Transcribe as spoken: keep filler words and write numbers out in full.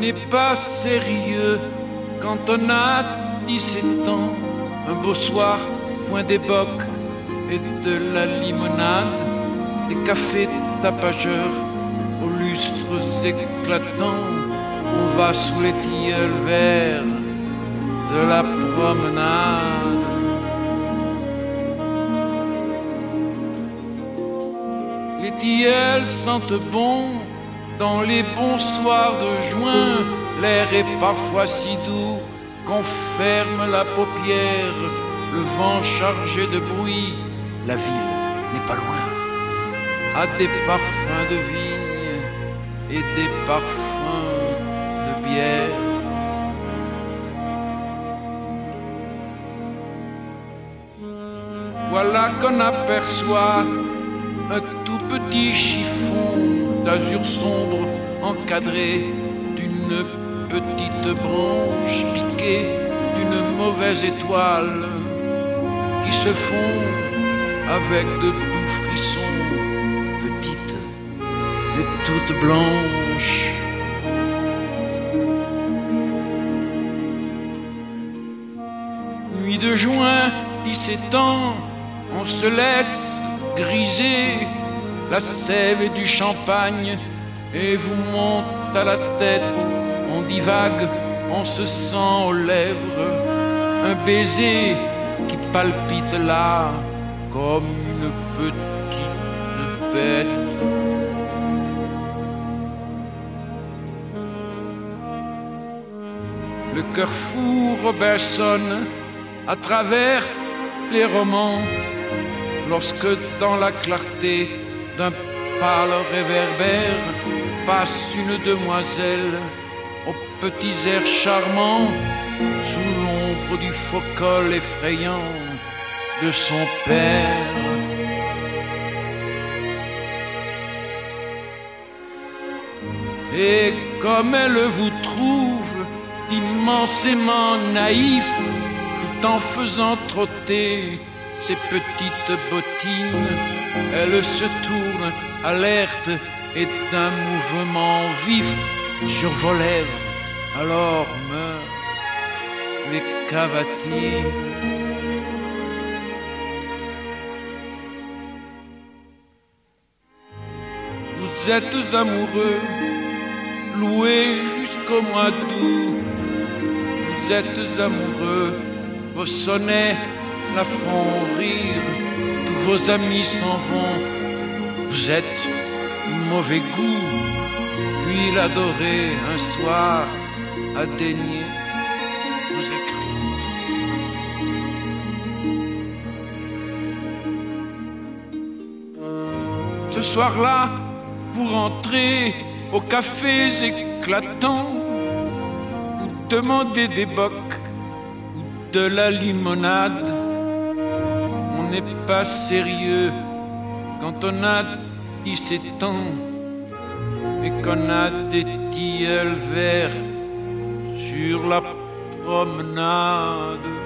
n'est pas sérieux quand on a dix-sept ans. Un beau soir, foin des bocs et de la limonade, des cafés tapageurs aux lustres éclatants. On va sous les tilleuls verts de la promenade. Les tilleuls sentent bon dans les bons soirs de juin. L'air est parfois si doux qu'on ferme la paupière. Le vent chargé de bruit, la ville n'est pas loin, a des parfums de vigne et des parfums de bière. Voilà qu'on aperçoit un tout petit chiffon d'azur sombre encadré d'une petite branche piquée d'une mauvaise étoile qui se fond avec de doux frissons, petite et toute blanche. Nuit de juin, dix-sept ans, on se laisse griser la sève et du champagne et vous monte à la tête. On divague, on se sent aux lèvres un baiser qui palpite là comme une petite bête. Le cœur fou Robinson à travers les romans, lorsque dans la clarté d'un pâle réverbère passe une demoiselle aux petits airs charmants, sous l'ombre du faux col effrayant de son père. Et comme elle vous trouve immensément naïf, tout en faisant trotter ses petites bottines, elle se tourne alerte et d'un mouvement vif sur vos lèvres, alors meurent les cavatines. Vous êtes amoureux, loués jusqu'au mois d'août. Vous êtes amoureux, vos sonnets la font rire, tous vos amis s'en vont. Vous êtes mauvais goût, puis l'adorer un soir a daigné vous écrire. Ce soir-là, vous rentrez aux cafés éclatants, vous demandez des bocs ou de la limonade. On n'est pas sérieux quand on a dix-sept ans et qu'on a des tilleuls verts sur la promenade.